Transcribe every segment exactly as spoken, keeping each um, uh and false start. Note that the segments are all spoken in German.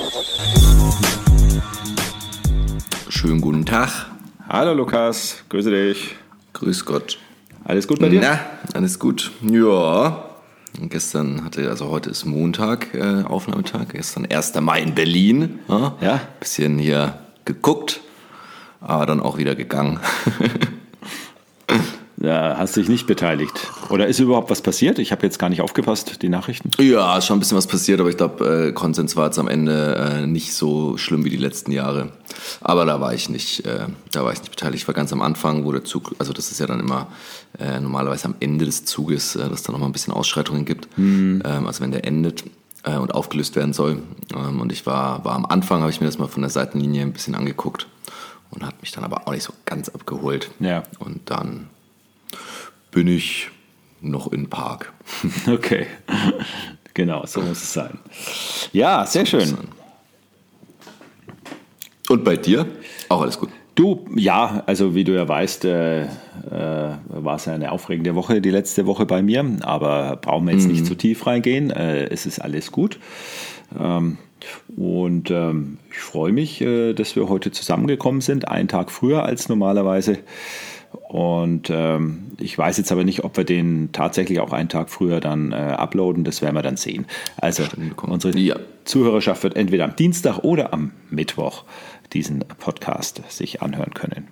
Schönen guten Tag. Hallo Lukas, grüße dich. Grüß Gott. Alles gut bei dir? Na, alles gut. Ja. Und gestern hatte, also heute ist Montag, äh, Aufnahmetag. Gestern erster Mai in Berlin. Ja. Ja. Bisschen hier geguckt, aber dann auch wieder gegangen. Ja, hast dich nicht beteiligt. Oder ist überhaupt was passiert? Ich habe jetzt gar nicht aufgepasst, die Nachrichten. Ja, ist schon ein bisschen was passiert, aber ich glaube, äh, Konsens war jetzt am Ende äh, nicht so schlimm wie die letzten Jahre. Aber da war ich nicht, äh, da war ich nicht beteiligt. Ich war ganz am Anfang, wo der Zug, also das ist ja dann immer äh, normalerweise am Ende des Zuges, äh, dass da nochmal ein bisschen Ausschreitungen gibt. Mhm. Ähm, also wenn der endet äh, und aufgelöst werden soll. Ähm, und ich war, war am Anfang, habe ich mir das mal von der Seitenlinie ein bisschen angeguckt und hat mich dann aber auch nicht so ganz abgeholt. Ja. Und dann bin ich noch im Park. Okay, genau, so muss es sein. Ja, sehr schön. Und bei dir? Auch alles gut? Du, ja, also wie du ja weißt, äh, äh, war es ja eine aufregende Woche, die letzte Woche bei mir, aber brauchen wir jetzt mhm. nicht zu tief reingehen, äh, es ist alles gut. Ähm, und ähm, ich freue mich, äh, dass wir heute zusammengekommen sind, einen Tag früher als normalerweise. Und ähm, ich weiß jetzt aber nicht, ob wir den tatsächlich auch einen Tag früher dann äh, uploaden, das werden wir dann sehen. Also unsere ja. Zuhörerschaft wird entweder am Dienstag oder am Mittwoch diesen Podcast sich anhören können.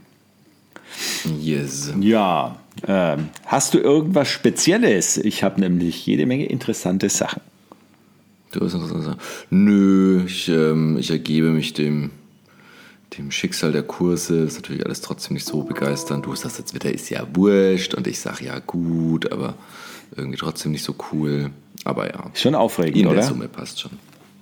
Yes. Ja, ähm, hast du irgendwas Spezielles? Ich habe nämlich jede Menge interessante Sachen. Du hast interessante Sachen? Nö, ich, ähm, ich ergebe mich dem... dem Schicksal der Kurse. Ist natürlich alles trotzdem nicht so begeisternd. Du sagst jetzt wieder, ist ja wurscht. Und ich sage, ja gut, aber irgendwie trotzdem nicht so cool. Aber ja. Schon aufregend, in oder? In der Summe passt schon.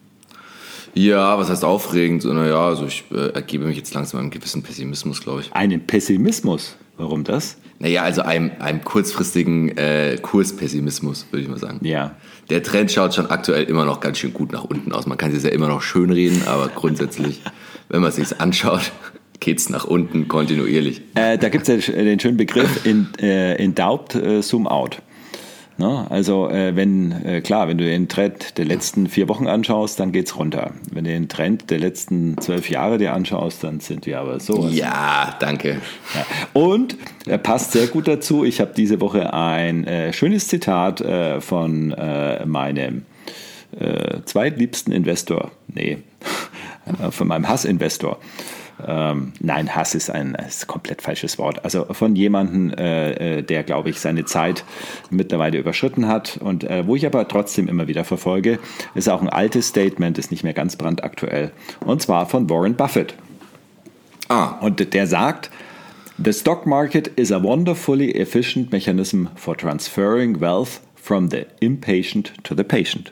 Ja, was heißt aufregend? Naja, also ich äh, ergebe mich jetzt langsam einem gewissen Pessimismus, glaube ich. Einen Pessimismus? Warum das? Naja, also einem, einem kurzfristigen äh, Kurspessimismus, würde ich mal sagen. Ja. Der Trend schaut schon aktuell immer noch ganz schön gut nach unten aus. Man kann es ja immer noch schönreden, aber grundsätzlich... Wenn man es sich anschaut, geht es nach unten kontinuierlich. Äh, da gibt es ja den schönen Begriff in, äh, in Doubt, äh, Zoom out. Ne? Also äh, wenn, äh, klar, wenn du den Trend der letzten vier Wochen anschaust, dann geht es runter. Wenn du den Trend der letzten zwölf Jahre dir anschaust, dann sind wir aber so. Ja, danke. Ja. Und er passt sehr gut dazu. Ich habe diese Woche ein äh, schönes Zitat äh, von äh, meinem äh, zweitliebsten Investor. Nee. Von meinem Hassinvestor. Ähm, nein, Hass ist ein, ist ein komplett falsches Wort. Also von jemandem, äh, der, glaube ich, seine Zeit mittlerweile überschritten hat und äh, wo ich aber trotzdem immer wieder verfolge, ist auch ein altes Statement, ist nicht mehr ganz brandaktuell. Und zwar von Warren Buffett. Ah. Und der sagt, "The stock market is a wonderfully efficient mechanism for transferring wealth from the impatient to the patient."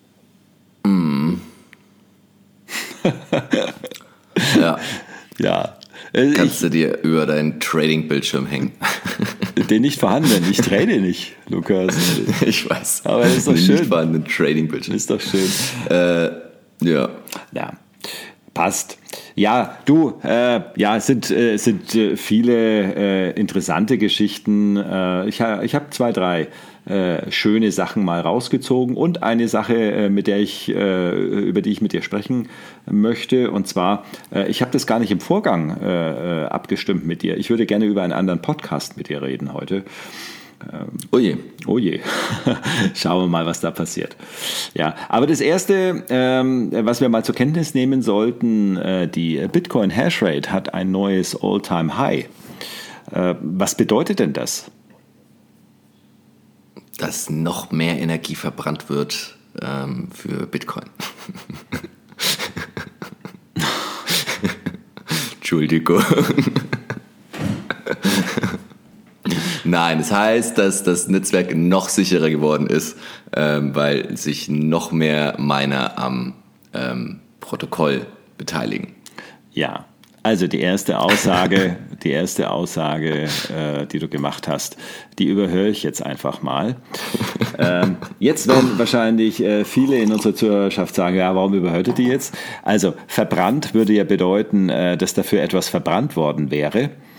Mm. Ja. Ja. Kannst ich, du dir über deinen Trading-Bildschirm hängen? Den nicht vorhandenen. Ich trade nicht, Lukas. Ich weiß. Aber das ist doch den schön. Nicht vorhandenen Trading-Bildschirm. Ist doch schön. Äh, ja. Ja. Passt. Ja, du, äh, ja, es sind, äh, sind äh, viele äh, interessante Geschichten. Äh, ich ha, ich habe zwei, drei äh, schöne Sachen mal rausgezogen und eine Sache, äh, mit der ich, äh, über die ich mit dir sprechen möchte. Und zwar, äh, ich habe das gar nicht im Vorgang äh, abgestimmt mit dir. Ich würde gerne über einen anderen Podcast mit dir reden heute. Oh je. Oh je. Schauen wir mal, was da passiert. Ja, aber das Erste, ähm, was wir mal zur Kenntnis nehmen sollten, äh, die Bitcoin Hashrate hat ein neues All-Time-High. Äh, was bedeutet denn das? Dass noch mehr Energie verbrannt wird ähm, für Bitcoin. Entschuldigung. Nein, das heißt, dass das Netzwerk noch sicherer geworden ist, ähm, weil sich noch mehr Miner am ähm, Protokoll beteiligen. Ja, also die erste Aussage, die erste Aussage, äh, die du gemacht hast, die überhöre ich jetzt einfach mal. Ähm, jetzt werden wahrscheinlich äh, viele in unserer Zuhörerschaft sagen, ja, warum überhört ihr die jetzt? Also verbrannt würde ja bedeuten, äh, dass dafür etwas verbrannt worden wäre.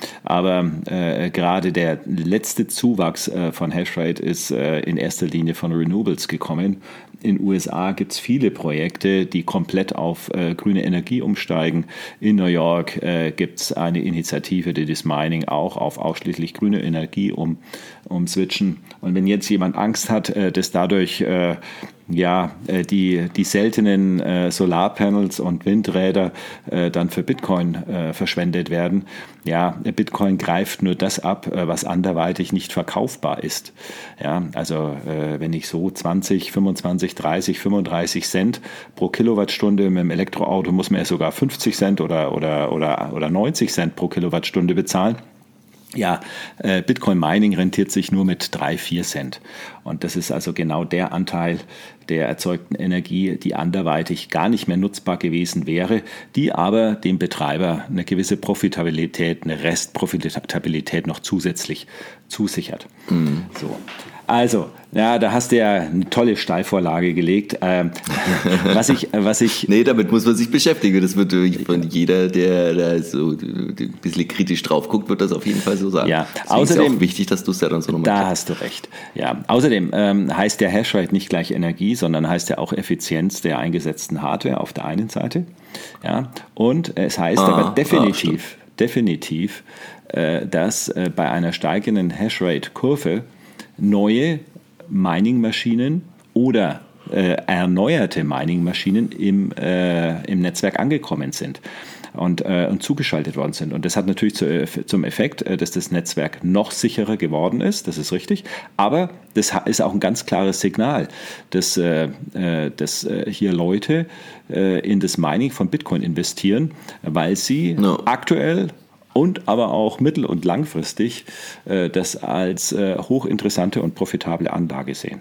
Aber äh, gerade der letzte Zuwachs äh, von Hashrate ist äh, in erster Linie von Renewables gekommen. In den U S A gibt es viele Projekte, die komplett auf äh, grüne Energie umsteigen. In New York äh, gibt es eine Initiative, die das Mining auch auf ausschließlich grüne Energie um, umswitchen. Und wenn jetzt jemand Angst hat, äh, dass dadurch äh, ja, äh, die, die seltenen äh, Solarpanels und Windräder äh, dann für Bitcoin äh, verschwendet werden, ja, Bitcoin greift nur das ab, äh, was anderweitig nicht verkaufbar ist. Ja, also äh, wenn ich so zwanzig, fünfundzwanzig, dreißig, fünfunddreißig Cent pro Kilowattstunde mit dem Elektroauto muss man ja sogar fünfzig Cent oder, oder, oder, oder neunzig Cent pro Kilowattstunde bezahlen. Ja, äh, Bitcoin Mining rentiert sich nur mit drei, vier Cent. Und das ist also genau der Anteil der erzeugten Energie, die anderweitig gar nicht mehr nutzbar gewesen wäre, die aber dem Betreiber eine gewisse Profitabilität, eine Restprofitabilität noch zusätzlich zusichert. Mhm. So. Also, ja, da hast du ja eine tolle Steilvorlage gelegt. Ähm, was ich, was ich. Nee, damit muss man sich beschäftigen. Das wird von jeder, der da so ein bisschen kritisch drauf guckt, wird das auf jeden Fall so sagen. Ja, deswegen außerdem ist es auch wichtig, dass du es ja dann so nochmal. Da hast du recht. Ja, außerdem ähm, heißt der Hashrate nicht gleich Energie, sondern heißt ja auch Effizienz der eingesetzten Hardware auf der einen Seite. Ja, und es heißt ah, aber definitiv, ah, definitiv, äh, dass äh, bei einer steigenden Hashrate-Kurve neue Mining-Maschinen oder äh, erneuerte Mining-Maschinen im, äh, im Netzwerk angekommen sind und, äh, und zugeschaltet worden sind. Und das hat natürlich zu, äh, zum Effekt, äh, dass das Netzwerk noch sicherer geworden ist, das ist richtig, aber das ist auch ein ganz klares Signal, dass, äh, dass äh, hier Leute äh, in das Mining von Bitcoin investieren, weil sie no. aktuell und aber auch mittel- und langfristig äh, das als äh, hochinteressante und profitable Anlage sehen.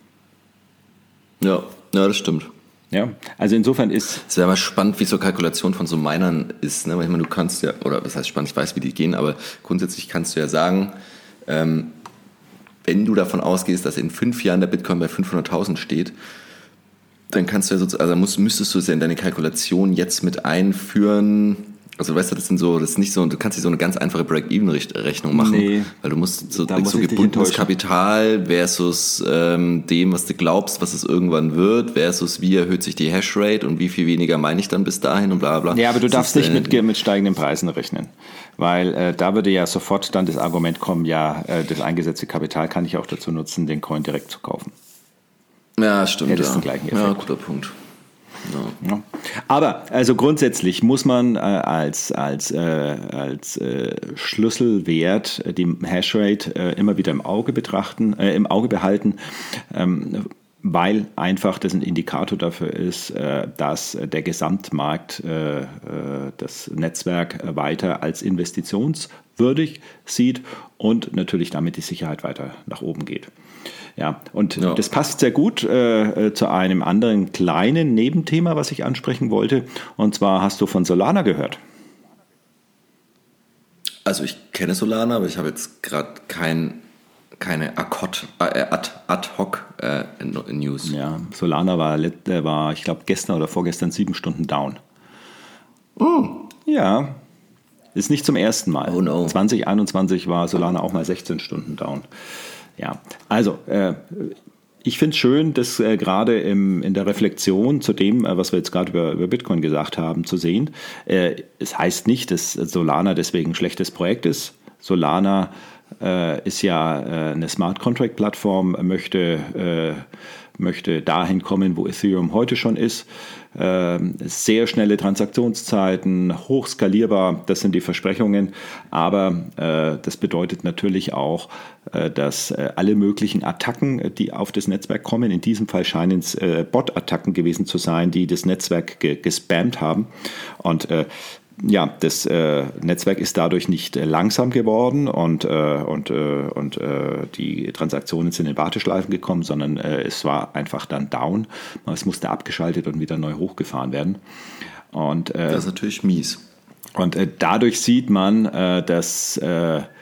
Ja, ja, das stimmt. Ja, also insofern ist... Es wäre mal spannend, wie so Kalkulation von so Minern ist. Ne? Weil ich meine, du kannst ja, oder was heißt spannend, ich weiß, wie die gehen, aber grundsätzlich kannst du ja sagen, ähm, wenn du davon ausgehst, dass in fünf Jahren der Bitcoin bei fünfhunderttausend steht, dann kannst du ja sozusagen, also musst, müsstest du es ja in deine Kalkulation jetzt mit einführen. Also weißt du, das sind so, das ist nicht so, du kannst nicht so eine ganz einfache Break-Even-Rechnung machen, nee, weil du musst so, muss so gebundenes Kapital versus ähm, dem, was du glaubst, was es irgendwann wird, versus wie erhöht sich die Hashrate und wie viel weniger meine ich dann bis dahin und bla bla. Ja, aber du das darfst ist, nicht äh, mit, mit steigenden Preisen rechnen, weil äh, da würde ja sofort dann das Argument kommen, ja, äh, das eingesetzte Kapital kann ich auch dazu nutzen, den Coin direkt zu kaufen. Ja, stimmt. Ja, das ja. ist den gleichen Effekt. Ja, guter Punkt. Ja. Ja. Aber also grundsätzlich muss man äh, als, als, äh, als äh, Schlüsselwert äh, die Hashrate äh, immer wieder im Auge betrachten, äh, im Auge behalten, ähm, weil einfach das ein Indikator dafür ist, äh, dass der Gesamtmarkt äh, äh, das Netzwerk weiter als investitionswürdig sieht und natürlich damit die Sicherheit weiter nach oben geht. Ja, und ja. das passt sehr gut äh, zu einem anderen kleinen Nebenthema, was ich ansprechen wollte. Und zwar hast du von Solana gehört. Also ich kenne Solana, aber ich habe jetzt gerade kein, keine Ad-Hoc äh, Ad, Ad äh, News. Ja, Solana war, war ich glaube, gestern oder vorgestern sieben Stunden down. Oh. Ja, ist nicht zum ersten Mal. Oh no. zwanzig einundzwanzig war Solana auch mal sechzehn Stunden down. Ja, also äh, ich finde es schön, dass äh, gerade in der Reflexion zu dem, äh, was wir jetzt gerade über, über Bitcoin gesagt haben, zu sehen. Äh, es heißt nicht, dass Solana deswegen ein schlechtes Projekt ist. Solana äh, ist ja äh, eine Smart Contract Plattform, möchte, äh, möchte dahin kommen, wo Ethereum heute schon ist. Äh, sehr schnelle Transaktionszeiten, hochskalierbar, das sind die Versprechungen. Aber äh, das bedeutet natürlich auch, äh, dass äh, alle möglichen Attacken, die auf das Netzwerk kommen, in diesem Fall scheinen es äh, Bot-Attacken gewesen zu sein, die das Netzwerk ge- gespammt haben. Und äh, ja, das äh, Netzwerk ist dadurch nicht äh, langsam geworden und, äh, und, äh, und äh, die Transaktionen sind in Warteschleifen gekommen, sondern äh, es war einfach dann down. Es musste abgeschaltet und wieder neu hochgefahren werden. Und, äh, das ist natürlich mies. Und äh, dadurch sieht man, äh, dass äh,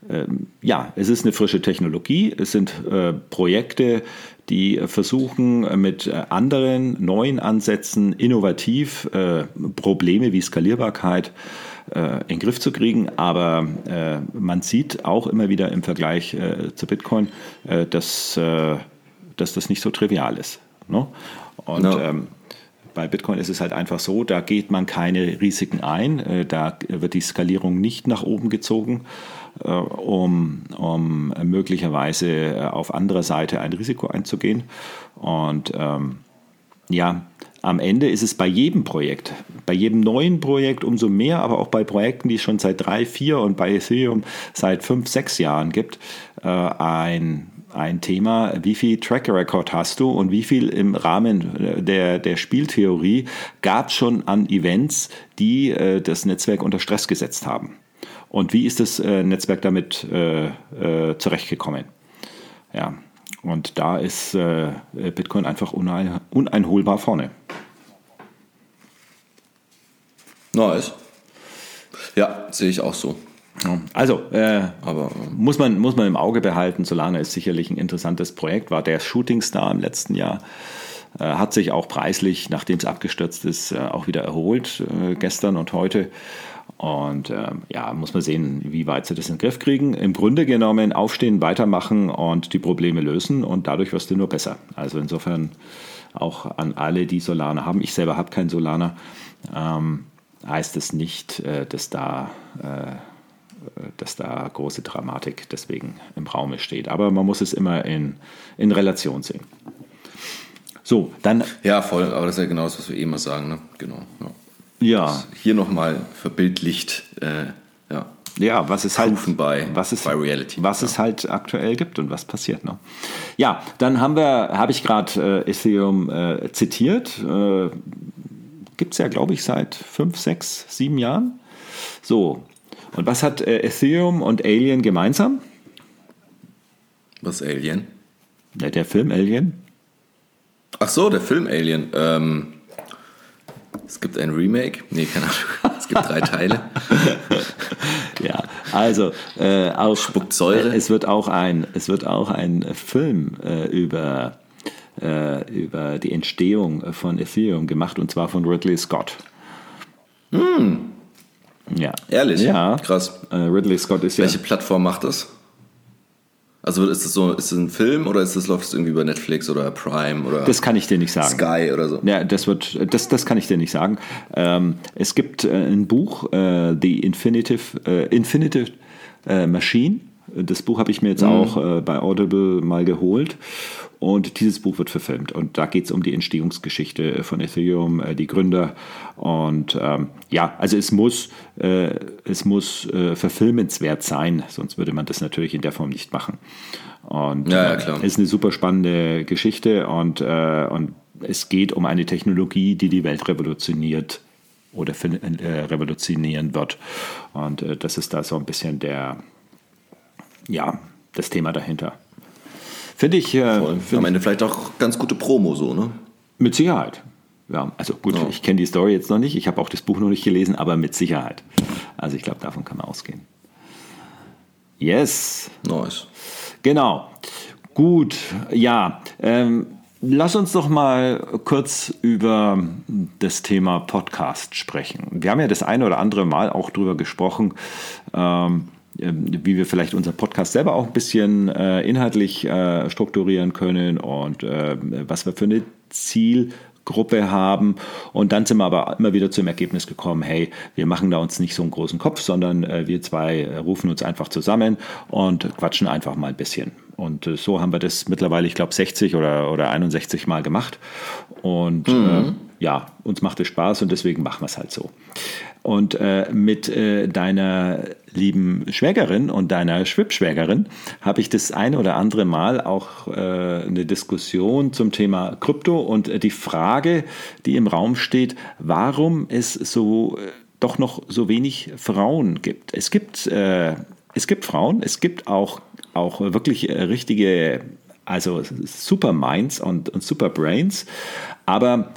ähm, ja, es ist eine frische Technologie, es sind äh, Projekte, die versuchen mit anderen neuen Ansätzen innovativ äh, Probleme wie Skalierbarkeit äh, in den Griff zu kriegen. Aber äh, man sieht auch immer wieder im Vergleich äh, zu Bitcoin, äh, dass, äh, dass das nicht so trivial ist. Ne? Und no. ähm, bei Bitcoin ist es halt einfach so, da geht man keine Risiken ein, äh, da wird die Skalierung nicht nach oben gezogen, äh, um, um möglicherweise auf anderer Seite ein Risiko einzugehen. Und ähm, ja, am Ende ist es bei jedem Projekt, bei jedem neuen Projekt umso mehr, aber auch bei Projekten, die es schon seit drei, vier und bei Ethereum seit fünf, sechs Jahren gibt, äh, ein Ein Thema, wie viel Track Record hast du und wie viel im Rahmen der, der Spieltheorie gab es schon an Events, die äh, das Netzwerk unter Stress gesetzt haben? Und wie ist das äh, Netzwerk damit äh, äh, zurechtgekommen? Ja, und da ist äh, Bitcoin einfach unein, uneinholbar vorne. Nice. Ja, sehe ich auch so. Also, äh, Aber, muss man, muss man im Auge behalten, Solana ist sicherlich ein interessantes Projekt, war der Shootingstar im letzten Jahr, äh, hat sich auch preislich, nachdem es abgestürzt ist, äh, auch wieder erholt, äh, gestern und heute. Und äh, ja, muss man sehen, wie weit sie das in den Griff kriegen. Im Grunde genommen aufstehen, weitermachen und die Probleme lösen und dadurch wirst du nur besser. Also insofern auch an alle, die Solana haben. Ich selber habe kein Solana. Ähm, heißt es nicht, äh, dass da... Äh, dass da große Dramatik deswegen im Raume steht. Aber man muss es immer in, in Relation sehen. So, dann... Ja, voll, aber das ist ja genau das, was wir eh immer sagen. Ne? Genau. Ja. Ja. Hier nochmal verbildlicht, äh, ja. Ja, was es halt, bei, was es, bei Reality. Was ja. es halt aktuell gibt und was passiert. Ne? Ja, dann haben wir, habe ich gerade äh, Ethereum äh, zitiert. Äh, gibt es ja, glaube ich, seit fünf, sechs, sieben Jahren. So. Und was hat äh, Ethereum und Alien gemeinsam? Was ist Alien? Ja, der Film Alien. Ach so, der Film Alien. Ähm, es gibt ein Remake. Nee, keine Ahnung. Es gibt drei Teile. Ja, also äh, auch, spuckt Säure. Äh, es wird auch ein, es wird auch ein Film äh, über, äh, über die Entstehung von Ethereum gemacht, und zwar von Ridley Scott. Hm. Ja. Ehrlich? Ja. Krass. Äh, Ridley Scott ist Welche ja... Plattform macht das? Also ist es so, ist es ein Film oder ist das, läuft es irgendwie über Netflix oder Prime oder das kann ich dir nicht sagen. Sky oder so? Ja, das wird, das, das kann ich dir nicht sagen. Ähm, es gibt äh, ein Buch, äh, The Infinitive, äh, Infinitive äh, Machine. Das Buch habe ich mir jetzt mhm. auch äh, bei Audible mal geholt. Und dieses Buch wird verfilmt. Und da geht es um die Entstehungsgeschichte von Ethereum, äh, die Gründer. Und ähm, ja, also es muss, äh, es muss äh, verfilmenswert sein, sonst würde man das natürlich in der Form nicht machen. Und ja, ja, klar. Es ist eine super spannende Geschichte und, äh, und es geht um eine Technologie, die die Welt revolutioniert oder äh, revolutionieren wird. Und äh, das ist da so ein bisschen der, ja, das Thema dahinter. Finde ich... Äh, find Am Ende vielleicht auch ganz gute Promo so, ne? Mit Sicherheit. Ja, also gut, ja. Ich kenne die Story jetzt noch nicht, ich habe auch das Buch noch nicht gelesen, aber mit Sicherheit. Also ich glaube, davon kann man ausgehen. Yes. Nice. Genau. Gut, ja. Ähm, lass uns doch mal kurz über das Thema Podcast sprechen. Wir haben ja das eine oder andere Mal auch drüber gesprochen, ähm, wie wir vielleicht unseren Podcast selber auch ein bisschen äh, inhaltlich äh, strukturieren können und äh, was wir für eine Zielgruppe haben. Und dann sind wir aber immer wieder zum Ergebnis gekommen, hey, wir machen da uns nicht so einen großen Kopf, sondern äh, wir zwei äh, rufen uns einfach zusammen und quatschen einfach mal ein bisschen. Und äh, so haben wir das mittlerweile, ich glaube, sechzig oder, oder einundsechzig Mal gemacht. Und mhm. äh, ja, uns macht es Spaß und deswegen machen wir es halt so. Und äh, mit äh, deiner lieben Schwägerin und deiner Schwibschwägerin habe ich das eine oder andere Mal auch äh, eine Diskussion zum Thema Krypto und äh, die Frage, die im Raum steht, warum es so äh, doch noch so wenig Frauen gibt. Es gibt, äh, es gibt Frauen, es gibt auch, auch wirklich richtige, also Superminds und, und Superbrains, aber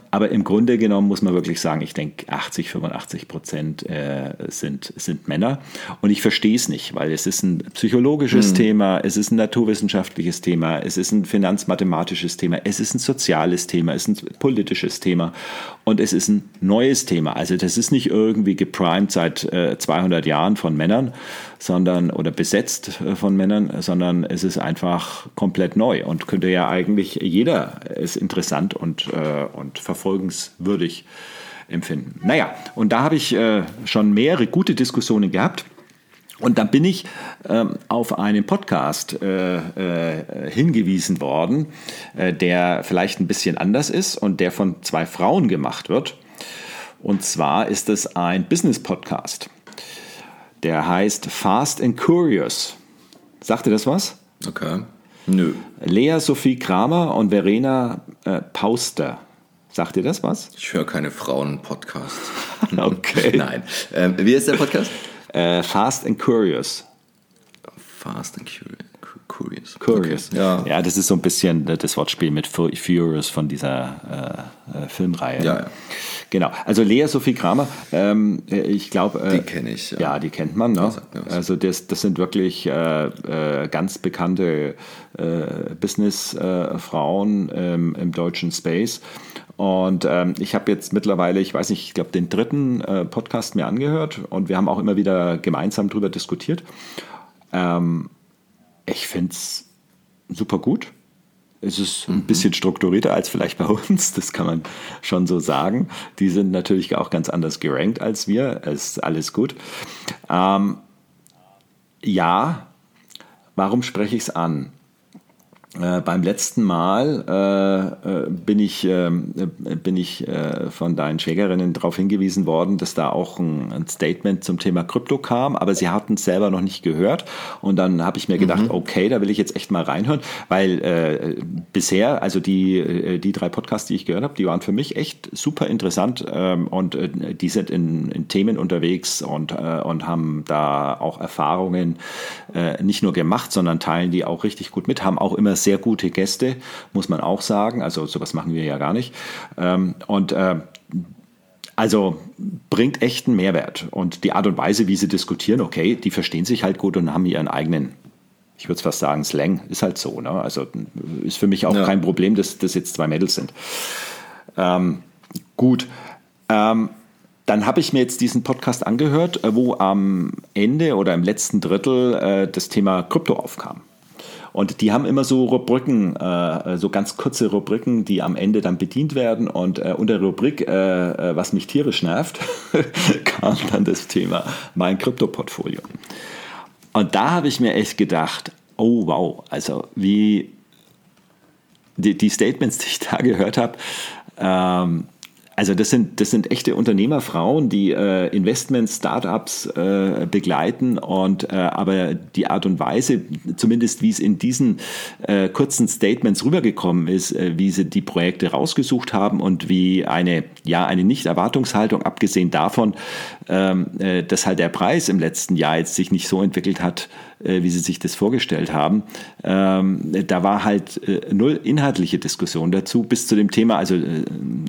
aber im Grunde genommen muss man wirklich sagen, ich denke, achtzig, fünfundachtzig Prozent äh, sind, sind Männer. Und ich verstehe es nicht, weil es ist ein psychologisches mhm. Thema, es ist ein naturwissenschaftliches Thema, es ist ein finanzmathematisches Thema, es ist ein soziales Thema, es ist ein politisches Thema und es ist ein neues Thema. Also das ist nicht irgendwie geprimed seit äh, zweihundert Jahren von Männern, sondern oder besetzt äh, von Männern, sondern es ist einfach komplett neu und könnte ja eigentlich jeder ist interessant und, äh, und verfolgenswürdig empfinden. Naja, und da habe ich äh, schon mehrere gute Diskussionen gehabt. Und dann bin ich ähm, auf einen Podcast äh, äh, hingewiesen worden, äh, der vielleicht ein bisschen anders ist und der von zwei Frauen gemacht wird. Und zwar ist es ein Business-Podcast. Der heißt Fast and Curious. Sagt ihr das was? Okay. Nö. Lea Sophie Kramer und Verena äh, Pauster. Sagt ihr das was? Ich höre keine Frauen-Podcasts. Okay. Nein. Ähm, wie ist der Podcast? Äh, Fast and Curious. Fast and Curious. Curious. Curious. Okay. Ja. ja, das ist so ein bisschen das Wortspiel mit Furious von dieser äh, äh, Filmreihe. Ja, ja. Genau. Also Lea Sophie Kramer, ähm, ich glaube... Äh, die kenne ich. Ja. ja, die kennt man. Ne? Also das, das sind wirklich äh, äh, ganz bekannte äh, Businessfrauen äh, ähm, im deutschen Space. Und ähm, ich habe jetzt mittlerweile, ich weiß nicht, ich glaube, den dritten äh, Podcast mir angehört und wir haben auch immer wieder gemeinsam drüber diskutiert. Ähm, ich finde es super gut. Es ist ein bisschen strukturierter als vielleicht bei uns, das kann man schon so sagen. Die sind natürlich auch ganz anders gerankt als wir, es ist alles gut. Ähm, ja, warum spreche ich es an? Äh, beim letzten Mal äh, äh, bin ich, äh, bin ich äh, von deinen Schwägerinnen darauf hingewiesen worden, dass da auch ein, ein Statement zum Thema Krypto kam, aber sie hatten es selber noch nicht gehört. Und dann habe ich mir gedacht, mhm. okay, da will ich jetzt echt mal reinhören, weil äh, bisher, also die, die drei Podcasts, die ich gehört habe, die waren für mich echt super interessant ähm, und äh, die sind in, in Themen unterwegs und, äh, und haben da auch Erfahrungen äh, nicht nur gemacht, sondern teilen die auch richtig gut mit, haben auch immer sehr gute Gäste, muss man auch sagen. Also sowas machen wir ja gar nicht. Und also bringt echt einen Mehrwert. Und die Art und Weise, wie sie diskutieren, okay, die verstehen sich halt gut und haben ihren eigenen, ich würde es fast sagen, Slang. Ist halt so. Ne? Also ist für mich auch ja. kein Problem, dass das jetzt zwei Mädels sind. Ähm, gut. Ähm, Dann habe ich mir jetzt diesen Podcast angehört, wo am Ende oder im letzten Drittel äh, das Thema Krypto aufkam. Und die haben immer so Rubriken, äh, so ganz kurze Rubriken, die am Ende dann bedient werden. Und äh, unter Rubrik, äh, was mich tierisch nervt, kam dann das Thema mein Krypto-Portfolio. Und da habe ich mir echt gedacht, oh wow, also wie die, die Statements, die ich da gehört habe, ähm, also das sind, das sind echte Unternehmerfrauen, die äh, Investments, Startups äh, begleiten und äh, aber die Art und Weise, zumindest wie es in diesen äh, kurzen Statements rübergekommen ist, äh, wie sie die Projekte rausgesucht haben und wie eine, ja, eine Nicht-Erwartungshaltung, abgesehen davon, ähm, äh, dass halt der Preis im letzten Jahr jetzt sich nicht so entwickelt hat, äh, wie sie sich das vorgestellt haben. Ähm, da war halt äh, null inhaltliche Diskussion dazu, bis zu dem Thema, also äh,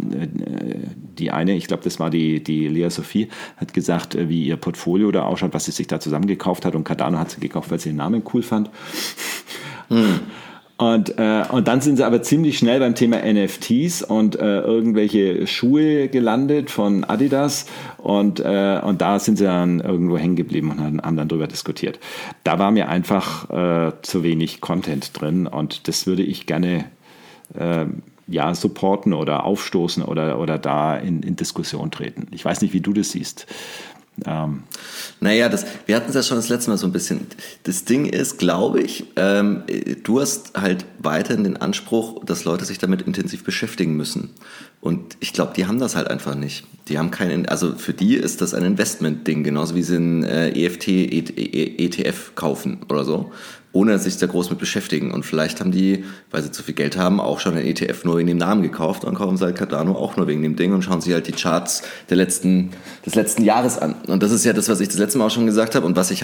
äh, die eine, ich glaube, das war die, die Lea Sophie, hat gesagt, wie ihr Portfolio da ausschaut, was sie sich da zusammengekauft hat. Und Cardano hat sie gekauft, weil sie den Namen cool fand. Hm. Und, äh, und dann sind sie aber ziemlich schnell beim Thema N F Ts und äh, irgendwelche Schuhe gelandet von Adidas. Und, äh, und da sind sie dann irgendwo hängen geblieben und haben, haben dann drüber diskutiert. Da war mir einfach äh, zu wenig Content drin. Und das würde ich gerne äh, ja, supporten oder aufstoßen oder, oder da in, in Diskussion treten. Ich weiß nicht, wie du das siehst. Ähm. Naja, das, wir hatten es ja schon das letzte Mal so ein bisschen. Das Ding ist, glaube ich, ähm, du hast halt weiterhin den Anspruch, dass Leute sich damit intensiv beschäftigen müssen. Und ich glaube, die haben das halt einfach nicht. Die haben keinen, also für die ist das ein Investment-Ding, genauso wie sie ein äh, E F T, E T F kaufen oder so, ohne sich da groß mit beschäftigen. Und vielleicht haben die, weil sie zu viel Geld haben, auch schon ein E T F nur wegen dem Namen gekauft und kaufen sie halt Cardano auch nur wegen dem Ding und schauen sich halt die Charts der letzten, des letzten Jahres an. Und das ist ja das, was ich das letzte Mal auch schon gesagt habe und was ich halt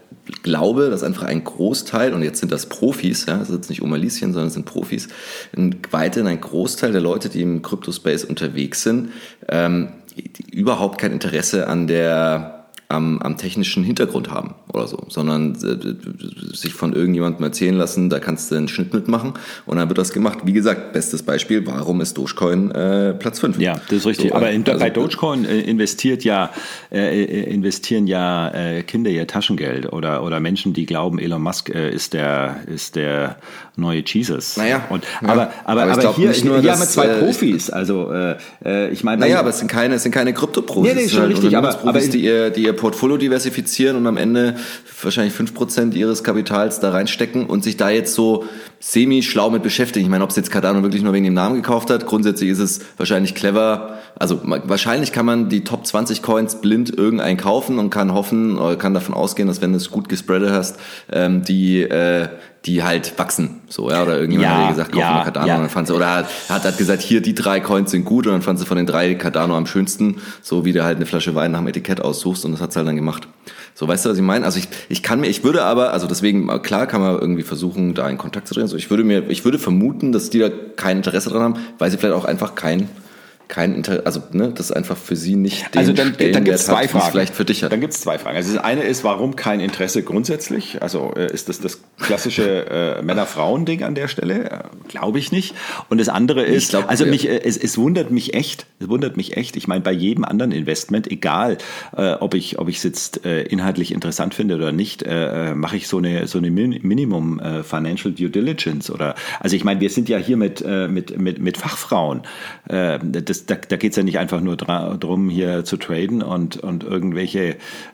glaube, dass einfach ein Großteil, und jetzt sind das Profis, ja, das ist jetzt nicht Oma Lieschen, sondern es sind Profis, ein, weiterhin ein Großteil der Leute, die im Crypto-Space unterwegs sind, ähm, die überhaupt kein Interesse an der Am, am technischen Hintergrund haben oder so, sondern äh, sich von irgendjemandem erzählen lassen, da kannst du einen Schnitt mitmachen und dann wird das gemacht. Wie gesagt, bestes Beispiel, warum ist Dogecoin äh, Platz fünf? Ja, das ist richtig. So, aber in, also, bei Dogecoin äh, investiert ja, äh, investieren ja äh, Kinder ihr Taschengeld oder, oder Menschen, die glauben, Elon Musk äh, ist der, ist der neue Jesus. Naja. Und, ja, aber, aber, aber, aber hier, nur, hier haben wir zwei äh, Profis. Also, äh, ich meine. Naja, aber es sind keine, es sind keine Krypto-Profis. Nee, nee, schon halt richtig. Aber, aber die ihr, die ihr Portfolio diversifizieren und am Ende wahrscheinlich fünf Prozent ihres Kapitals da reinstecken und sich da jetzt so semi-schlau mit beschäftigen. Ich meine, ob es jetzt Cardano wirklich nur wegen dem Namen gekauft hat, grundsätzlich ist es wahrscheinlich clever. Also wahrscheinlich kann man die Top zwanzig Coins blind irgendeinen kaufen und kann hoffen oder kann davon ausgehen, dass wenn du es gut gespreadet hast, ähm, die äh, die halt wachsen, so, ja, oder irgendjemand ja, hat dir gesagt, kauf ja, mal Cardano, ja. und dann fand sie, oder hat, hat, hat gesagt, hier, die drei Coins sind gut, und dann fand sie von den drei Cardano am schönsten, so wie du halt eine Flasche Wein nach dem Etikett aussuchst, und das hat sie halt dann gemacht. So, weißt du, was ich meine? Also ich, ich kann mir, ich würde aber, also deswegen, klar kann man irgendwie versuchen, da in Kontakt zu treten, so, ich würde mir, ich würde vermuten, dass die da kein Interesse dran haben, weil sie vielleicht auch einfach kein kein Inter also ne, das einfach für sie nicht den also dann, dann gibt es zwei hat, Fragen. Vielleicht für dich hat. Dann gibt es zwei Fragen. Also das eine ist, warum kein Interesse grundsätzlich? Also äh, ist das das klassische äh, Männer-Frauen-Ding an der Stelle? Äh, Glaube ich nicht. Und das andere ist, glaub, also mich, äh, es, es wundert mich echt, es wundert mich echt. Ich meine, bei jedem anderen Investment, egal, äh, ob ich ob ich es jetzt äh, inhaltlich interessant finde oder nicht, äh, mache ich so eine so eine Min- Minimum äh, Financial Due Diligence oder, also ich meine, wir sind ja hier mit äh, mit mit mit Fachfrauen. Äh, das Da, da geht es ja nicht einfach nur dra- drum, hier zu traden und, und irgendwelche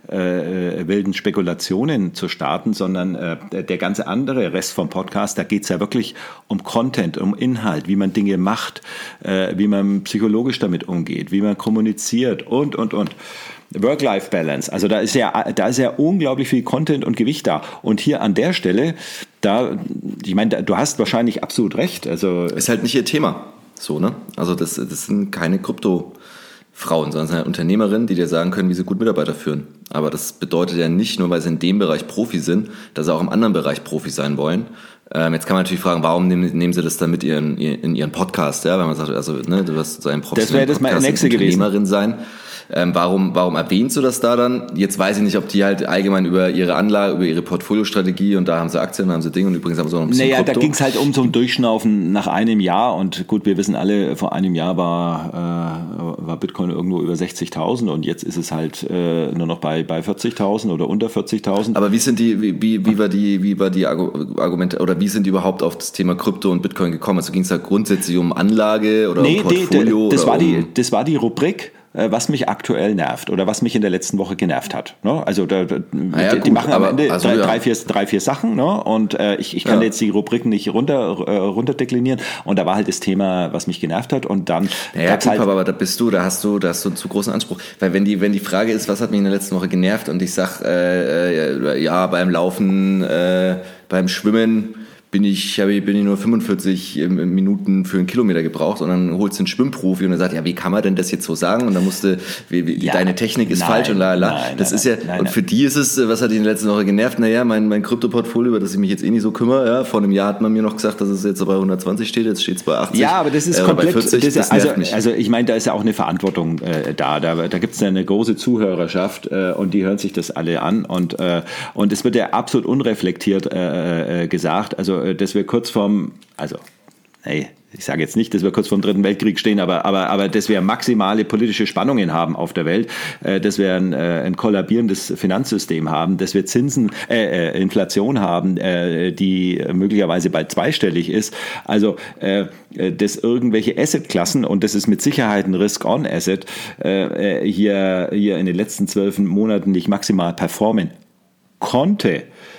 äh, wilden Spekulationen zu starten, sondern äh, der ganze andere Rest vom Podcast, da geht es ja wirklich um Content, um Inhalt, wie man Dinge macht, äh, wie man psychologisch damit umgeht, wie man kommuniziert und, und, und. Work-Life-Balance, also da ist ja, da ist ja unglaublich viel Content und Gewicht da. Und hier an der Stelle, da, ich meine, du hast wahrscheinlich absolut recht. Also ist halt nicht ihr Thema. So, ne? Also das, das sind keine Krypto-Frauen, sondern es sind halt Unternehmerinnen, die dir sagen können, wie sie gut Mitarbeiter führen. Aber das bedeutet ja nicht, nur weil sie in dem Bereich Profi sind, dass sie auch im anderen Bereich Profi sein wollen. Ähm, jetzt kann man natürlich fragen, warum nehmen, nehmen sie das dann mit ihren, in ihren Podcast, ja? Wenn man sagt, also ne, du hast so einen professionellen das Podcast, nächste Unternehmerin gewesen. sein. Ähm, warum, warum erwähnst du das da dann? Jetzt weiß ich nicht, ob die halt allgemein über ihre Anlage, über ihre Portfoliostrategie, und da haben sie Aktien, da haben sie Dinge, und übrigens haben sie auch noch ein bisschen Naja, Krypto. da ging es halt um so ein Durchschnaufen nach einem Jahr, und gut, wir wissen alle, vor einem Jahr war, äh, war Bitcoin irgendwo über sechzigtausend und jetzt ist es halt äh, nur noch bei, bei vierzigtausend oder unter vierzigtausend. Aber wie sind die, wie, wie, wie war die, wie war die Argumente, oder wie sind die überhaupt auf das Thema Krypto und Bitcoin gekommen? Also ging es da grundsätzlich um Anlage oder nee, um Portfolio? Nee, das, oder war um die, das war die Rubrik, was mich aktuell nervt oder was mich in der letzten Woche genervt hat. Ne? Also da, ja, die, gut, die machen am Ende also, drei, ja. drei, vier, drei, vier Sachen, ne? Und äh, ich, ich kann ja. jetzt die Rubriken nicht runter äh, runterdeklinieren, und da war halt das Thema, was mich genervt hat, und dann naja, gab's halt, aber da bist du, da hast du, da hast du einen zu großen Anspruch, weil wenn die, wenn die Frage ist, was hat mich in der letzten Woche genervt, und ich sag äh, ja beim Laufen, äh, beim Schwimmen bin ich, habe bin ich nur fünfundvierzig Minuten für einen Kilometer gebraucht, und dann holst du einen Schwimmprofi und er sagt, ja, wie kann man denn das jetzt so sagen? Und dann musste, wie, wie, ja, deine Technik ist nein, falsch und la la. Nein, das nein, ist ja, nein, und für nein. die ist es, was hat dich in der letzten Woche genervt? Naja, mein, mein Krypto-Portfolio, über das ich mich jetzt eh nicht so kümmere, ja, vor einem Jahr hat man mir noch gesagt, dass es jetzt bei hundertzwanzig steht, jetzt steht es bei achtzig. Ja, aber das ist äh, komplett, bei vierzig, das das also, nervt mich. Also ich meine, da ist ja auch eine Verantwortung äh, da, da, da gibt es ja eine große Zuhörerschaft, äh, und die hören sich das alle an, und, äh, und es wird ja absolut unreflektiert äh, äh, gesagt, also äh, dass wir kurz vor Also, hey, ich sage jetzt nicht, dass wir kurz vor dem Dritten Weltkrieg stehen, aber, aber, aber dass wir maximale politische Spannungen haben auf der Welt, äh, dass wir ein, äh, ein kollabierendes Finanzsystem haben, dass wir Zinsen, äh, äh, Inflation haben, äh, die möglicherweise bald zweistellig ist. Also, äh, dass irgendwelche Assetklassen, und das ist mit Sicherheit ein Risk-on-Asset, äh, hier, hier in den letzten zwölf Monaten nicht maximal performen konnte.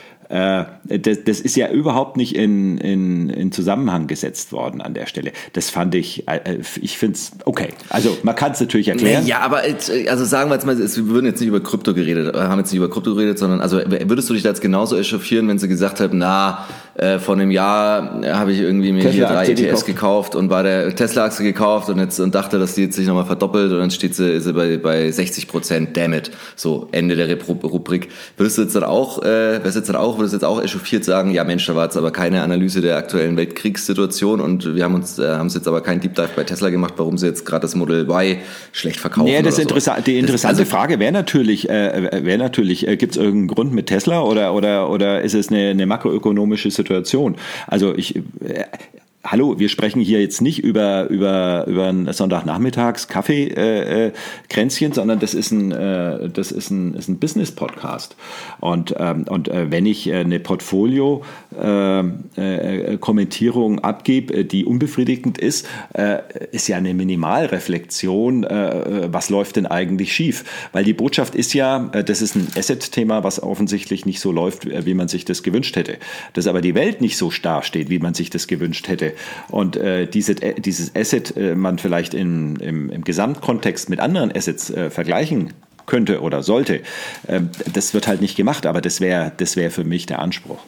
Das, das ist ja überhaupt nicht in, in, in Zusammenhang gesetzt worden an der Stelle. Das fand ich, ich finde es okay. Also man kann es natürlich erklären. Ja, aber also sagen wir jetzt mal, wir würden jetzt nicht über Krypto geredet, haben jetzt nicht über Krypto geredet, sondern also würdest du dich da jetzt genauso echauffieren, wenn sie gesagt haben, na, äh, vor einem Jahr äh, habe ich irgendwie mir hier drei E T Fs gekauft und war der Tesla-Aktie gekauft und jetzt und dachte, dass die jetzt sich nochmal verdoppelt und dann steht sie, ist sie bei, bei sechzig Prozent, damn it. So, Ende der Rubrik. Würdest du jetzt dann auch, äh, wärst jetzt dann auch, würdest du jetzt auch echauffiert sagen, ja Mensch, da war jetzt aber keine Analyse der aktuellen Weltkriegssituation und wir haben uns, äh, haben es jetzt aber keinen Deep Dive bei Tesla gemacht, warum sie jetzt gerade das Model Y schlecht verkaufen. Ja, das oder interessa- so. Die interessante das, also, Frage wäre natürlich, äh, wäre natürlich, äh, gibt es irgendeinen Grund mit Tesla oder, oder, oder ist es eine, eine makroökonomische Situation? Also ich, äh, hallo, wir sprechen hier jetzt nicht über, über, über ein Sonntagnachmittags Kaffee-Kränzchen, äh, sondern das ist ein, äh, das ist ein, ist ein Business-Podcast. Und, ähm, und äh, wenn ich eine Portfolio-Kommentierung äh, äh, abgebe, die unbefriedigend ist, äh, ist ja eine Minimalreflexion, äh, was läuft denn eigentlich schief? Weil die Botschaft ist ja, äh, das ist ein Asset-Thema, was offensichtlich nicht so läuft, wie man sich das gewünscht hätte. Dass aber die Welt nicht so starr steht, wie man sich das gewünscht hätte. Und äh, diese, äh, dieses Asset äh, man vielleicht in, im, im Gesamtkontext mit anderen Assets äh, vergleichen könnte oder sollte, äh, das wird halt nicht gemacht, aber das wäre das wär für mich der Anspruch.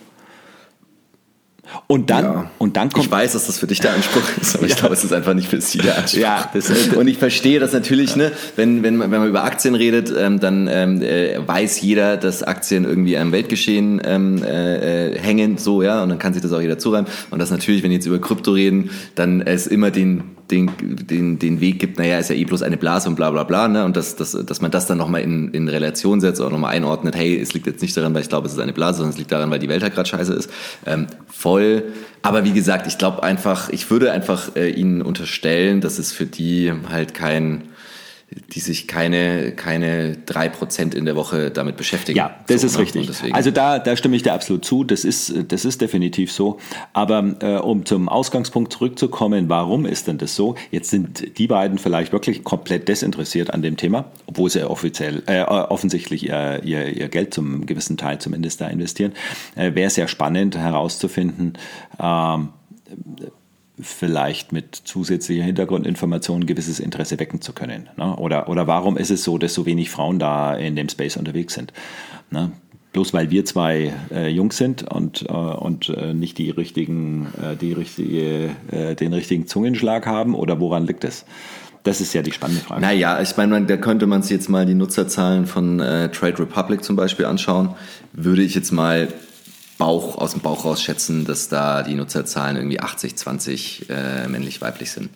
Und dann, ja. und dann kommt. Ich weiß, dass das für dich der Anspruch ist, aber ja. ich glaube, es ist einfach nicht für sie der Anspruch. Ja, das und ich verstehe das natürlich, ja. ne, wenn, wenn, man, wenn man über Aktien redet, ähm, dann ähm, äh, weiß jeder, dass Aktien irgendwie am Weltgeschehen ähm, äh, hängen, so, ja, und dann kann sich das auch jeder zureimen. Und das natürlich, wenn wir jetzt über Krypto reden, dann es immer den, den, den, den Weg gibt, naja, ist ja eh bloß eine Blase und bla bla bla, ne, und dass, dass, dass man das dann nochmal in, in Relation setzt oder nochmal einordnet, hey, es liegt jetzt nicht daran, weil ich glaube, es ist eine Blase, sondern es liegt daran, weil die Welt halt gerade scheiße ist. Ähm, voll. Aber wie gesagt, ich glaube einfach, ich würde einfach äh, ihnen unterstellen, dass es für die halt kein, die sich keine, keine drei Prozent in der Woche damit beschäftigen. Ja, das so, ist ne? richtig. Also da, da stimme ich dir absolut zu. Das ist, das ist definitiv so. Aber äh, um zum Ausgangspunkt zurückzukommen, warum ist denn das so? Jetzt sind die beiden vielleicht wirklich komplett desinteressiert an dem Thema, obwohl sie offiziell, äh, offensichtlich ihr, ihr, ihr Geld zum gewissen Teil zumindest da investieren. Äh, wäre sehr spannend herauszufinden, ähm, vielleicht mit zusätzlicher Hintergrundinformation ein gewisses Interesse wecken zu können. Ne? Oder, oder warum ist es so, dass so wenig Frauen da in dem Space unterwegs sind? Ne? Bloß weil wir zwei äh, Jungs sind und, äh, und äh, nicht die richtigen, äh, die richtige, äh, den richtigen Zungenschlag haben? Oder woran liegt es? Das ist ja die spannende Frage. Naja, ich meine, da könnte man sich jetzt mal die Nutzerzahlen von äh, Trade Republic zum Beispiel anschauen. Würde ich jetzt mal Bauch, aus dem Bauch raus schätzen, dass da die Nutzerzahlen irgendwie achtzig zwanzig äh, männlich-weiblich sind.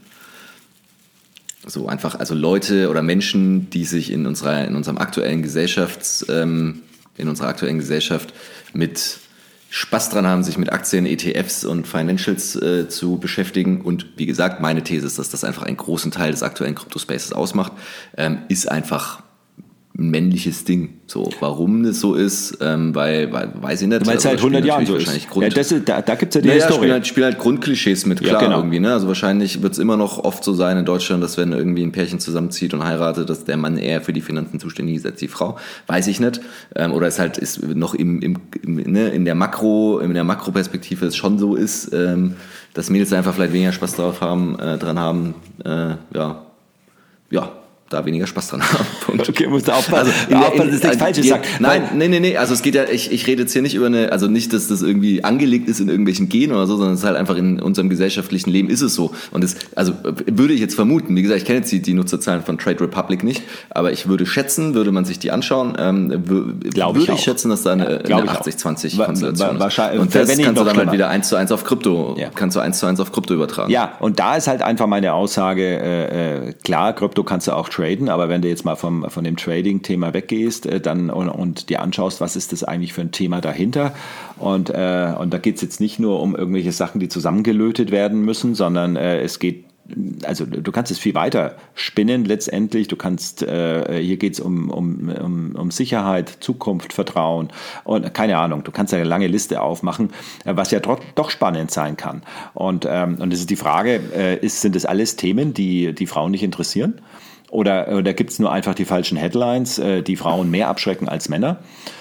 So einfach, also Leute oder Menschen, die sich in unserer, in unserem aktuellen Gesellschafts, ähm, in unserer aktuellen Gesellschaft mit Spaß dran haben, sich mit Aktien, E T Fs und Financials äh, zu beschäftigen. Und wie gesagt, meine These ist, dass das einfach einen großen Teil des aktuellen Kryptospaces ausmacht, ähm, ist einfach ein männliches Ding. So, warum das so ist, ähm, weil, weil, weiß ich nicht. Weil es seit hundert Jahren so ist. Grund, ja, das ist da da gibt es ja die naja, Historie. Spielen halt, spielen halt Grundklischees mit, klar, ja, genau. irgendwie. Ne? Also wahrscheinlich wird es immer noch oft so sein in Deutschland, dass wenn irgendwie ein Pärchen zusammenzieht und heiratet, dass der Mann eher für die Finanzen zuständig ist als die Frau. Weiß ich nicht. Ähm, oder es halt ist noch im, im, im, ne, in der Makro, in der Makroperspektive es schon so ist, ähm, dass Mädels einfach vielleicht weniger Spaß drauf haben, äh, dran haben, äh, ja, ja, da weniger Spaß dran haben. Punkt. Okay, musst du aufpassen, also, in, aufpassen, in, dass nichts Falsches sagt. Nein, nein, nein, nee, also es geht ja, ich, ich rede jetzt hier nicht über eine, also nicht, dass das irgendwie angelegt ist in irgendwelchen Genen oder so, sondern es ist halt einfach in unserem gesellschaftlichen Leben ist es so. Und es, also würde ich jetzt vermuten, wie gesagt, ich kenne jetzt die, die Nutzerzahlen von Trade Republic nicht, aber ich würde schätzen, würde man sich die anschauen, ähm, würde ich, ich schätzen, dass da eine, ja, eine achtzig zwanzig Konstellation ist. Und das kannst du dann halt wieder eins zu eins auf Krypto, ja. kannst du eins zu eins auf Krypto übertragen. Ja, und da ist halt einfach meine Aussage, äh, klar, Krypto kannst du auch traden, aber wenn du jetzt mal vom, von dem Trading-Thema weggehst äh, dann, und, und dir anschaust, was ist das eigentlich für ein Thema dahinter. Und, äh, und da geht es jetzt nicht nur um irgendwelche Sachen, die zusammengelötet werden müssen, sondern äh, es geht, also du kannst es viel weiter spinnen letztendlich. Du kannst, äh, hier geht es um, um, um, um Sicherheit, Zukunft, Vertrauen und keine Ahnung, du kannst eine lange Liste aufmachen, was ja doch, doch spannend sein kann. Und, ähm, und es ist die Frage, äh, ist, sind das alles Themen, die die Frauen nicht interessieren? Oder, oder gibt es nur einfach die falschen Headlines, die Frauen mehr abschrecken als Männer?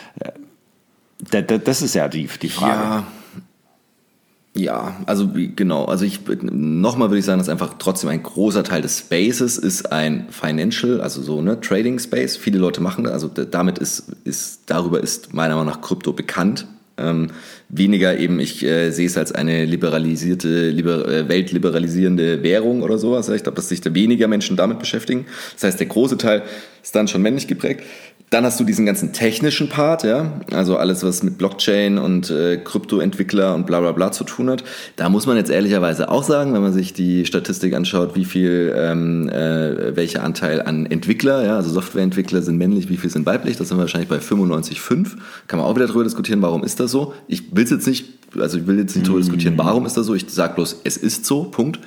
Das ist ja die, die Frage. Ja, ja, also genau. Also ich nochmal würde ich sagen, dass einfach trotzdem ein großer Teil des Spaces ist ein Financial, also so ne Trading Space. Viele Leute machen das. Also damit ist, ist darüber ist meiner Meinung nach Krypto bekannt. Ähm, weniger eben, ich äh, sehe es als eine liberalisierte, liber, äh, weltliberalisierende Währung oder sowas. Ich glaube, dass sich da weniger Menschen damit beschäftigen. Das heißt, der große Teil ist dann schon männlich geprägt. Dann hast du diesen ganzen technischen Part, ja, also alles, was mit Blockchain und äh, Kryptoentwickler und bla bla bla zu tun hat. Da muss man jetzt ehrlicherweise auch sagen, wenn man sich die Statistik anschaut, wie viel, ähm, äh, welcher Anteil an Entwickler, ja, also Softwareentwickler sind männlich, wie viel sind weiblich, das sind wir wahrscheinlich bei fünfundneunzig Komma fünf. Kann man auch wieder darüber diskutieren, warum ist das so? Ich will es jetzt nicht, also ich will jetzt nicht darüber mm. diskutieren, warum ist das so, ich sage bloß, es ist so, Punkt.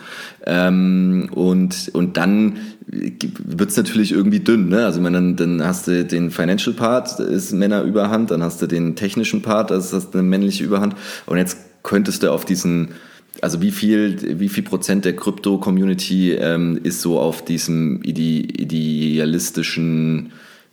Ähm, und, und dann wird es natürlich irgendwie dünn, ne? Also ich meine, dann, dann hast du den Financial Part, ist Männerüberhand, dann hast du den technischen Part, das ist eine männliche Überhand. Und jetzt könntest du auf diesen, also wie viel, wie viel Prozent der Krypto-Community ähm, ist so auf diesem ide- idealistischen,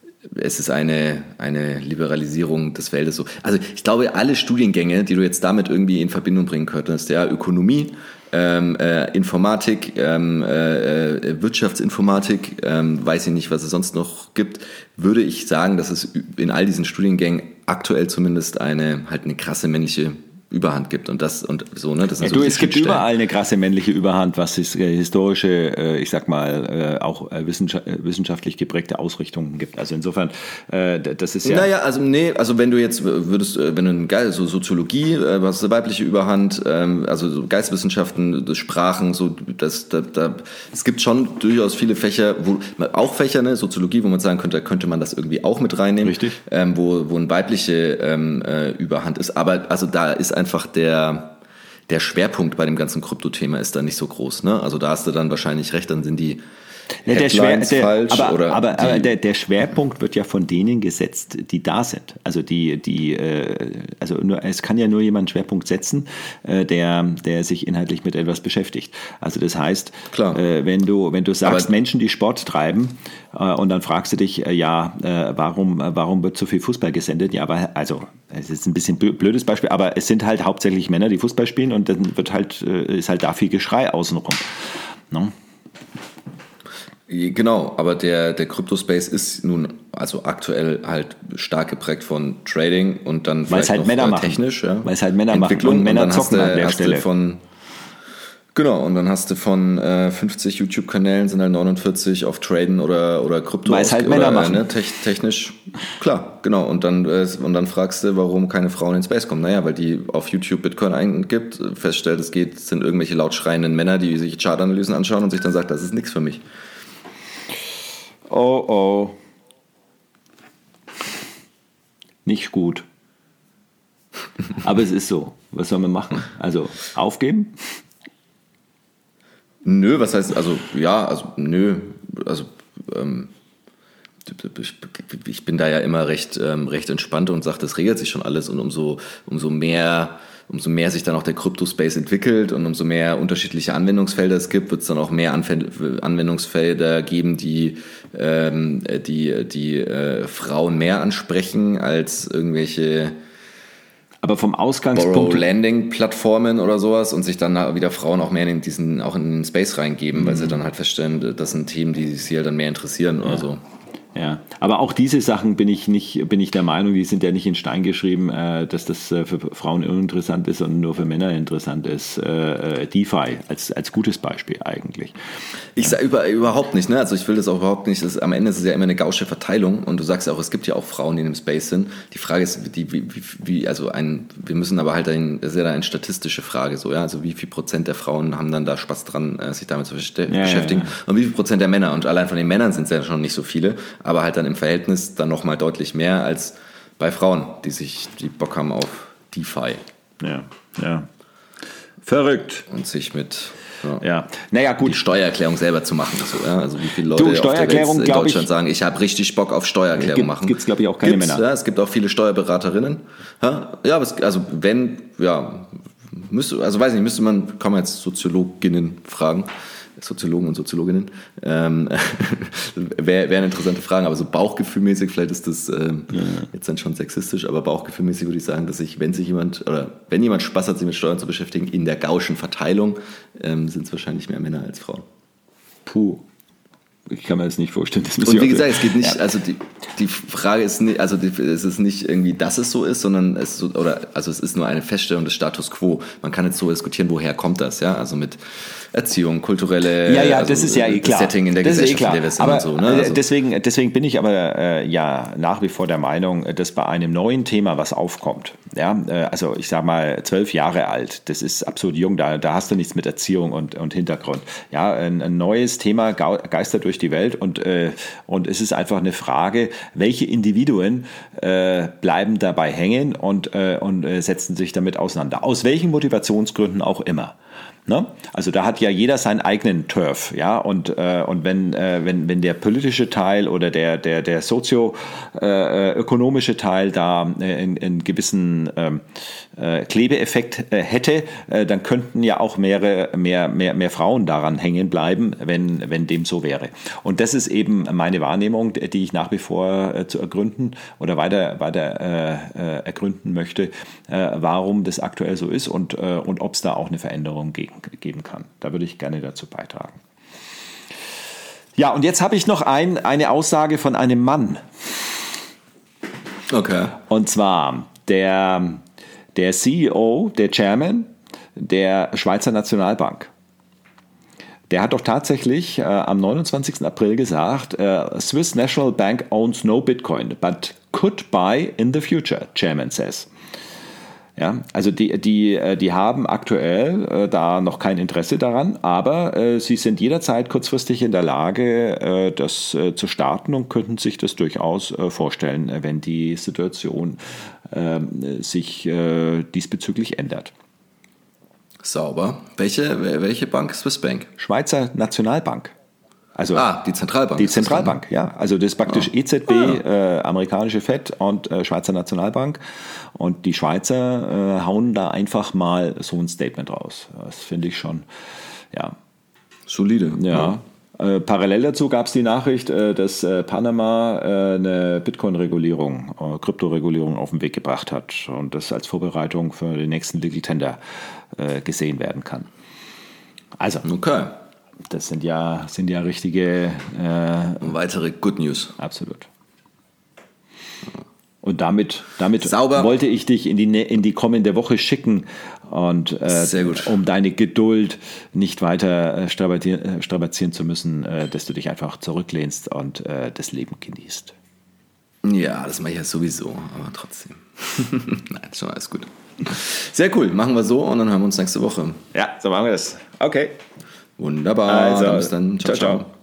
es ist eine, eine Liberalisierung des Feldes so. Also ich glaube, alle Studiengänge, die du jetzt damit irgendwie in Verbindung bringen könntest, ja, Ökonomie, Ähm, äh, Informatik, ähm, äh, Wirtschaftsinformatik, ähm, weiß ich nicht, was es sonst noch gibt, würde ich sagen, dass es in all diesen Studiengängen aktuell zumindest eine halt eine krasse männliche Überhand gibt und das und so, ne? Das sind ja, so du, die es gibt Schnittstellen. überall eine krasse männliche Überhand, was es äh, historische, äh, ich sag mal, äh, auch äh, wissenschaft- äh, wissenschaftlich geprägte Ausrichtungen gibt. Also insofern, äh, das ist ja. Naja, also nee, also wenn du jetzt würdest, wenn du geil, so Soziologie, äh, was ist eine weibliche Überhand, ähm, also so Geisteswissenschaften, Sprachen, so das, da, da, es gibt schon durchaus viele Fächer, wo auch Fächer, ne, Soziologie, wo man sagen könnte, könnte man das irgendwie auch mit reinnehmen, richtig, ähm, wo wo eine weibliche ähm, äh, Überhand ist. Aber also da ist einfach der der Schwerpunkt bei dem ganzen Krypto-Thema ist da nicht so groß, ne? Also da hast du dann wahrscheinlich recht, dann sind die Ja, der Schwer, der, falsch aber oder aber, die, aber der, der Schwerpunkt wird ja von denen gesetzt, die da sind. Also die die äh, also nur, es kann ja nur jemand einen Schwerpunkt setzen, äh, der der sich inhaltlich mit etwas beschäftigt. Also das heißt, Klar. Äh, wenn du wenn du sagst aber, Menschen, die Sport treiben, äh, und dann fragst du dich, äh, ja, äh, warum äh, warum wird so viel Fußball gesendet? Ja, aber also es ist ein bisschen blödes Beispiel, aber es sind halt hauptsächlich Männer, die Fußball spielen und dann wird halt äh, ist halt da viel Geschrei außenrum. No? Genau, aber der, der Crypto-Space ist nun also aktuell halt stark geprägt von Trading und dann vielleicht halt noch Männer machen. technisch, ja. Weil es halt Männer Entwicklung machen und Männer und zocken du, an der Stelle. Von, genau, und dann hast du von äh, fünfzig YouTube-Kanälen sind halt neunundvierzig auf Traden oder, oder Krypto. Weil es halt oder, Männer machen. Ne, te- technisch, klar, genau. Und dann, äh, und dann fragst du, warum keine Frauen in Space kommen. Naja, weil die auf YouTube Bitcoin eingibt, feststellt, es geht, es sind irgendwelche laut schreienden Männer, die sich Chartanalysen anschauen und sich dann sagt, das ist nichts für mich. Oh, oh. Nicht gut. Aber es ist so. Was soll man machen? Also aufgeben? Nö, was heißt, also ja, also nö, also ähm, ich, ich bin da ja immer recht, ähm, recht entspannt und sage, das regelt sich schon alles und umso, umso mehr umso mehr sich dann auch der Crypto-Space entwickelt und umso mehr unterschiedliche Anwendungsfelder es gibt, wird es dann auch mehr Anf- Anwendungsfelder geben, die ähm, die, die äh, Frauen mehr ansprechen als irgendwelche aber vom Ausgangspunkt Borrow-Landing-Plattformen oder sowas und sich dann wieder Frauen auch mehr in diesen, auch in den Space reingeben, mhm. weil sie dann halt feststellen, das sind Themen, die sie halt dann mehr interessieren ja. oder so. Ja, aber auch diese Sachen bin ich nicht, bin ich der Meinung, die sind ja nicht in Stein geschrieben, äh, dass das äh, für Frauen uninteressant ist und nur für Männer interessant ist. Äh, DeFi als, als gutes Beispiel eigentlich. Ich sage über, überhaupt nicht, ne? Also ich will das auch überhaupt nicht. Das, am Ende ist es ja immer eine gausche Verteilung und du sagst ja auch, es gibt ja auch Frauen, die in dem Space sind. Die Frage ist, die, wie, wie, also ein, wir müssen aber halt ein, das ist ja eine statistische Frage, so, ja. Also wie viel Prozent der Frauen haben dann da Spaß dran, sich damit zu beschäftigen ja, ja, ja. und wie viel Prozent der Männer und allein von den Männern sind es ja schon nicht so viele. Aber halt dann im Verhältnis dann nochmal deutlich mehr als bei Frauen, die sich, die Bock haben auf DeFi. Ja, ja. Verrückt. Und sich mit ja. ja. Naja, gut. die Steuererklärung selber zu machen. So, ja? Also wie viele Leute du, auf der Welt in Deutschland ich, sagen, ich habe richtig Bock auf Steuererklärung gibt, machen. Gibt es, glaube ich, auch keine Gibt's, Männer. Ja, es gibt auch viele Steuerberaterinnen. Ja, ja aber es, also wenn, ja, müsste, also weiß nicht, müsste man, kann man jetzt Soziologinnen fragen, Soziologen und Soziologinnen, ähm, wäre wär eine interessante Frage, aber so bauchgefühlmäßig, vielleicht ist das ähm, ja. jetzt dann schon sexistisch, aber bauchgefühlmäßig würde ich sagen, dass sich, wenn sich jemand, oder wenn jemand Spaß hat, sich mit Steuern zu beschäftigen, in der gauschen Verteilung, ähm, sind es wahrscheinlich mehr Männer als Frauen. Puh. Ich kann mir das nicht vorstellen. Das und wie gesagt, es geht nicht, ja. also die, die Frage ist nicht, also die, es ist nicht irgendwie, dass es so ist, sondern es so, oder also es ist nur eine Feststellung des Status quo. Man kann jetzt so diskutieren, woher kommt das, ja? Also mit Erziehung, kulturelle, ja, ja, also das ist ja eh klar. Setting in der das Gesellschaft, ist eh in der wir sind aber, und so. Ne? Also deswegen, deswegen bin ich aber äh, ja nach wie vor der Meinung, dass bei einem neuen Thema, was aufkommt, ja, äh, also ich sag mal zwölf Jahre alt, das ist absolut jung, da, da hast du nichts mit Erziehung und, und Hintergrund. Ja, ein, ein neues Thema geistert durch die Welt und, äh, und es ist einfach eine Frage, welche Individuen äh, bleiben dabei hängen und, äh, und äh, setzen sich damit auseinander. Aus welchen Motivationsgründen auch immer. Ne? Also da hat ja jeder seinen eigenen Turf, ja, und, äh, und wenn, äh, wenn, wenn der politische Teil oder der, der, der sozioökonomische äh, Teil da äh, einen, einen gewissen ähm, äh, Klebeeffekt äh, hätte, äh, dann könnten ja auch mehrere, mehr, mehr, mehr Frauen daran hängen bleiben, wenn, wenn dem so wäre. Und das ist eben meine Wahrnehmung, die ich nach wie vor äh, zu ergründen oder weiter, weiter äh, äh, ergründen möchte, äh, warum das aktuell so ist und, äh, und ob es da auch eine Veränderung geben geben kann. Da würde ich gerne dazu beitragen. Ja, und jetzt habe ich noch ein, eine Aussage von einem Mann. Okay. Und zwar der, der C E O, der Chairman der Schweizer Nationalbank. Der hat doch tatsächlich äh, am neunundzwanzigsten April gesagt, äh, Swiss National Bank owns no Bitcoin, but could buy in the future, Chairman says. Ja, also die, die, die haben aktuell äh, da noch kein Interesse daran, aber äh, sie sind jederzeit kurzfristig in der Lage, äh, das äh, zu starten und könnten sich das durchaus äh, vorstellen, wenn die Situation äh, sich äh, diesbezüglich ändert. Sauber. Welche, welche Bank? Swiss Bank? Schweizer Nationalbank. Also ah, die Zentralbank. Die Zentralbank, ja. Also das ist praktisch ah. E Z B, ah. äh, amerikanische Fed und äh, Schweizer Nationalbank. Und die Schweizer äh, hauen da einfach mal so ein Statement raus. Das finde ich schon, ja. Solide. Ja. ja. Äh, parallel dazu gab es die Nachricht, äh, dass äh, Panama äh, eine Bitcoin-Regulierung, äh, Kryptoregulierung auf den Weg gebracht hat und das als Vorbereitung für den nächsten Legal Tender äh, gesehen werden kann. Also. Okay. Das sind ja, sind ja richtige... Äh, weitere Good News. Absolut. Und damit, damit Sauber. wollte ich dich in die, in die kommende Woche schicken, und äh, Sehr gut. um deine Geduld nicht weiter strapazieren, strapazieren zu müssen, äh, dass du dich einfach zurücklehnst und äh, das Leben genießt. Ja, das mache ich ja sowieso, aber trotzdem. Nein, schon alles gut. Sehr cool, machen wir so und dann hören wir uns nächste Woche. Ja, so machen wir das. Okay. Wunderbar. Also, dann bis dann. Ciao, ciao. ciao.